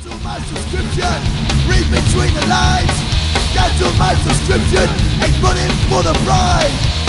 Cancel my subscription, read between the lines. Cancel my subscription, ain't running for the prize.